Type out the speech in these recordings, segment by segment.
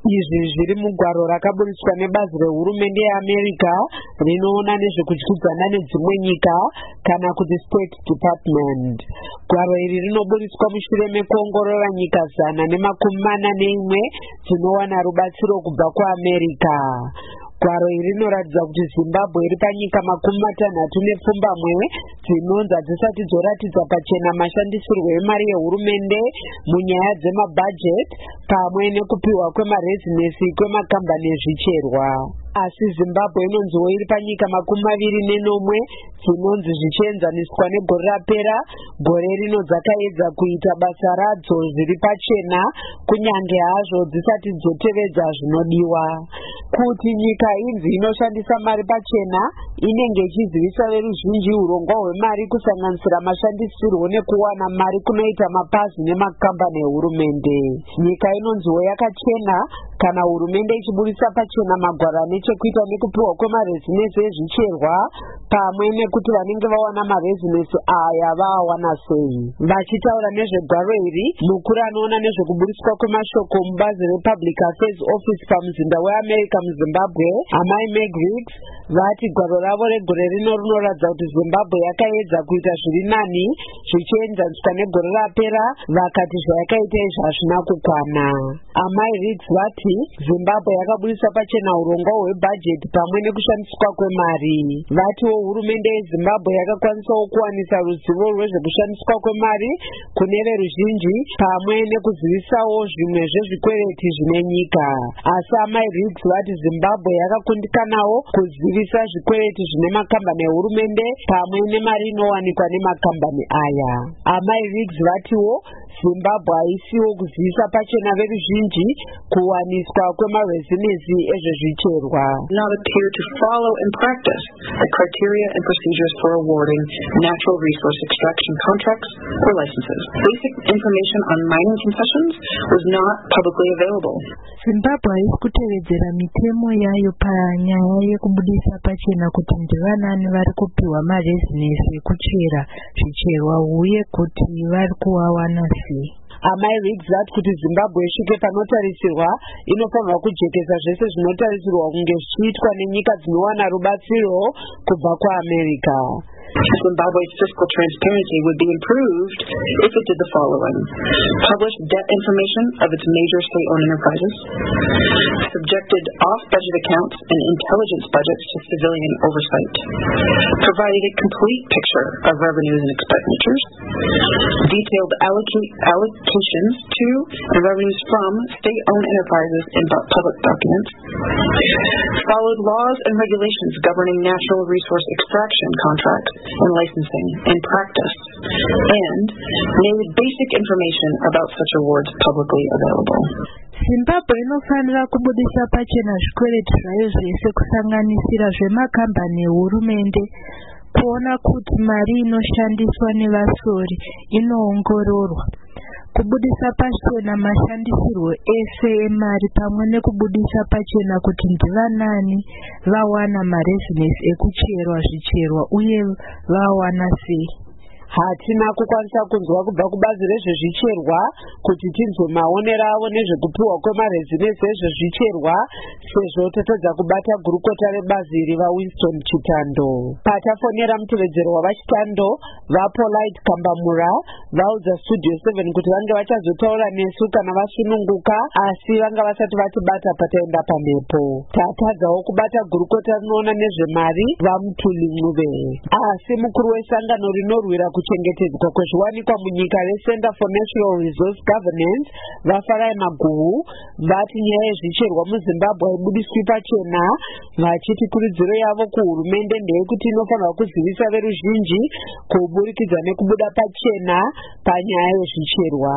Izvi zviri mugwaro rakaburiswa nebazi rehurumende yeAmerica rinoona nezvekudyidzana nedzimwe nyika kana kuti State Department. Gwaro iri rinoburiswa mushure mekuongorora nyika 141 dzinowana rubatsiro kubva kuAmerica. Gwaro iri rinoratidza kuti Zimbabwe iri panyika 67 dzinonzi hadzisati dzoratidza pachena mashandisirwo emari yehurumende munyaya dzemabhajeti pamwe nekupiwa kwemarezinesi kwemakambani ezvicherwa. Asi Zimbabwe inonziwo iri panyika 24 dzinonzi zvichienzaniswa negore rapera, gore rino dzakaedza kuita basa radzo zviri pachena kunyange hazvo dzisati dzotevedza zvinodiwa. Kuti nyika inzi inoshandisa mari pachena, inenge ichizivisa veruzhinji urongwa hwemari kusanganisira mashandisirwo nekuwana mari kunoita mapazi nemakambani ehurumende. Nyika inonziwo yakachena kana hurumende ichiburisa pachena magwaro nechekuita nekupiwa kwemarezinesi ezvicherwa pamwe nekuti vanenge vawana marezinesi aya vawana sei. Vachitaura nezvegwaro iri, mukuru anoona nezvekuburiswa kwemashoko mubazi rePublic Affairs Office pamuzinda weAmerica muZimbabwe, Amai Meg Hicks, vati gwaro ravo regore rino rinoratidza kuti Zimbabwe yakaedza kuita zviri nani zvichienzaniswa negore rapera, vakati zvayakaita izvi hazvina kukwana. Amai Hicks vati Zimbabwe yakaburisa pachena urongwa hwebhajeti pamwe nekushandiswa kwemari. Vatiwo hurumende yeZimbabwe yakakwanisawo kuwanisa ruzivo rwezvekushandiswa kwemari kune veruzhinji pamwe nekuzivisawo zvimwe zvezvikwereti zvine nyika. Asi Amai Hicks vati Zimbabwe yakakundikanawo kuzivisa zvikwereti zvine makambani ehurumende pamwe nemari inowanikwa nemakambani aya. Amai Hicks vatiwo Zimbabwe haisiwo kuzivisa pachena veruzhinji kuwaniswa kwemarezinesi ezvezvicherwa. Not appear to follow in practice the criteria and procedures for awarding natural resource extraction contracts or licenses. Basic information on mining concessions was not publicly available. Zimbabwe haisi kutevedzera mitemo yayo panyaya yekubudisa pachena kuti ndivanani vari kupiwa marezinesi ekuchera zvicherwa uye kuti vari kuwawana sei. Amai Hicks vati kuti Zimbabwe isvike panotarisirwa inofanirwa kujekesa zvese zvinotarisirwa kunge zvichiitwa nenyika dzinowana rubatsiro kubva kuAmerica. Zimbabwe's fiscal transparency would be improved if it did the following: publish debt information of its major state-owned enterprises, subjected off-budget accounts and intelligence budgets to civilian oversight, provided a complete picture of revenues and expenditures, detailed allocations to and revenues from state-owned enterprises in public documents, followed laws and regulations governing natural resource extraction contracts and licensing and practice, and made basic information about such awards publicly available. Zimbabwe inofanira kubudisa pachena zvikwereti zvayo zvese kusanganisira zvemakambani ehurumende, kuona kuti mari inoshandiswa nevasori inoongororwa, kubudisa pachena mashandisirwo ese emari pamwe nekubudisa pachena kuti ndivanani vawana marezinesi ekucherwa zvicherwa uye vawana sei. Hatina kukwanisa kunzwa kubva kubazi rezvezvicherwa kuti tinzwe maonero avo nezvekupiwa kwemarezinesi ezvezvicherwa, sezvo totodza kubata gurukota rebazi iri vaWinston Chitando. Patafonera mutevedzero wavaChitando, vaPolite Kambamura, vaudza Studio 7 kuti vange vachazotaura nesu kana vasununguka, asi vanga vasati vatibata pataenda pamhepo. Tatadzawo kubata gurukota rinoona nezvemari vaMutuli Ncube. Asi mukuru wesangano rinorwira kuchengetedzwa kwezviwanikwa munyika reCenter for National Resource Governance, vaFarai Maguhu, vati nyaya yezvicherwa muZimbabwe haibudiswi pachena, vachiti kurudziro yavo kuhurumende ndeyekuti inofanirwa kuzivisa veruzhinji kuburikidza nekubuda pachena panyaya yezvicherwa.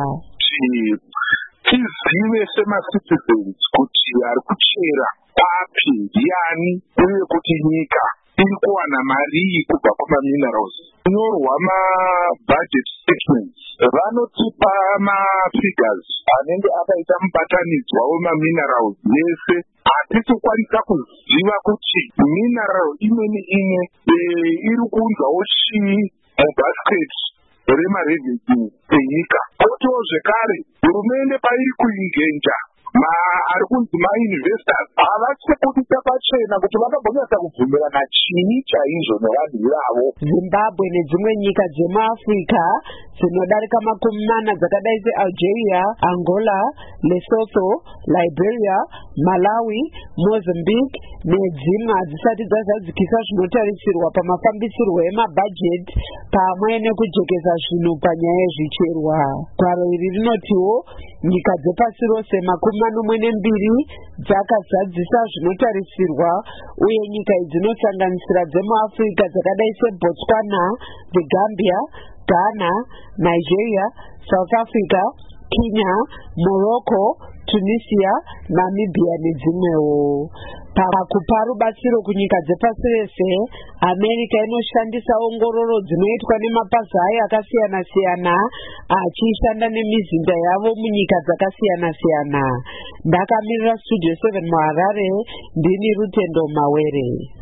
Tizive semacitizens kuti ari kuchera papi ndiani uye kuti nyika iri kuwana mari kubva kumaminerals. Kunyorwa mabudget statements vanotipa mafigures anenge akaita mubatanidzwa wemaminerals yese. Hatisi kukwanisa kuziva kuti mineral imwe neimwe iri kuunzawo chii mubasket remarevenue enyika. Kotiwo zvekare hurumende pairi kuingenja ari kunzi mainvestors havasi kubudisa pachena kuti vakambonyasa kubvumirana chini chaizvo nevanhu ivavo. Zimbabwe nedzimwe nyika dzemuafrica dzinodarika 40 dzakadai sealgeria, angola, lesotho, liberia, malawi, mozambique nedzimwe hadzisati dzazadzikisa zvinotarisirwa pamafambisirwo emabhajeti pamwe nekujekesa zvinhu panyaya yezvicherwa. Gwaro iri rinotiwo nyika dzepasi rose 42 dzakazadzisa zvinotarisirwa, uye nyika idzi dzinosanganisira dzemuafrica dzakadai seBotswana, the Gambia, Ghana, Nigeria, South Africa, Kenya, Morocco, Tunisia, Namibia nedzimwewo. Pakupa rubatsiro kunyika dzepasi rese, America inoshandisa ongororo dzinoitwa nemapazi ayo akasiyana-siyana achishanda nemizinda yavo munyika dzakasiyana-siyana. Ndakamirira Studio 7 muHarare, ndini Rutendo Mawere.